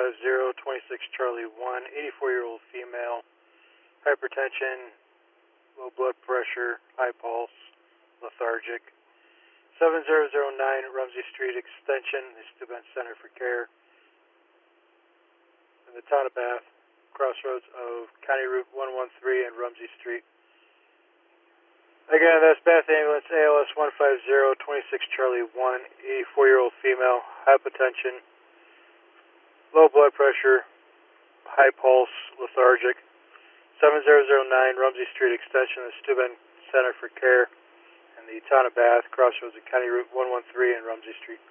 26 Charlie 1, 84-year-old female, hypertension, low blood pressure, high pulse, lethargic. 7009 Rumsey Street Extension, the Steuben Center for Care, in the town of Bath, crossroads of County Route 113 and Rumsey Street. Again, that's Bath Ambulance, ALS 150, 26 Charlie 1, 84-year-old female, hypertension, low blood pressure, high pulse, lethargic. 7009 Rumsey Street Extension, the Steuben Center for Care, in the town of Bath, crossroads of County Route 113 and Rumsey Street.